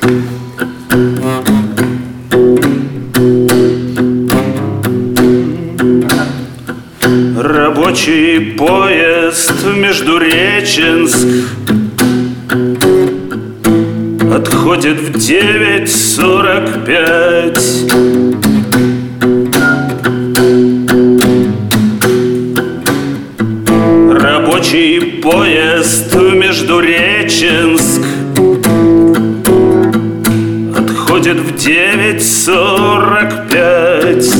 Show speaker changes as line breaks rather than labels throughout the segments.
Рабочий поезд в Междуреченск отходит в 9:45. Рабочий поезд в Междуреченск отходит в 9:45.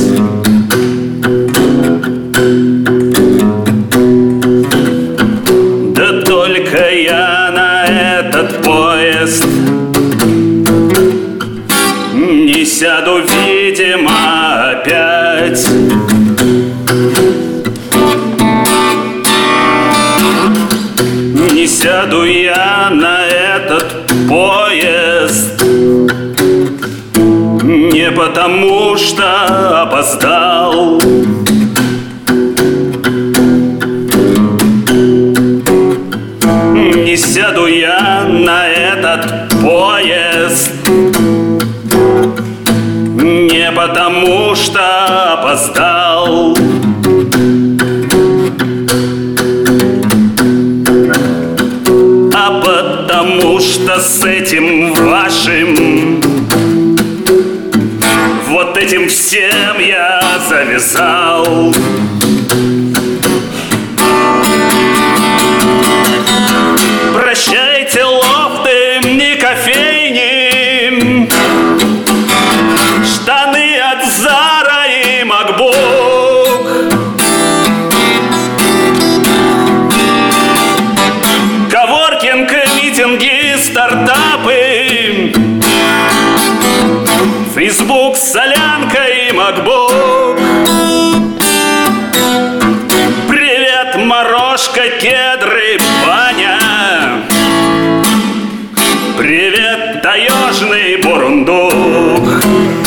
Да только я на этот поезд не сяду, видимо, опять. Не сяду я на этот поезд не потому, что опоздал, не сяду я на этот поезд не потому, что опоздал, а потому что с этим вашим, вот этим всем я завязал. Прощайте лофты, не кофейни, штаны от Зара и MacBook. Коворкинг, митинги, стартапы, Facebook, солянка и MacBook. Привет, морожка, кедры, баня. Привет, таежный бурундук.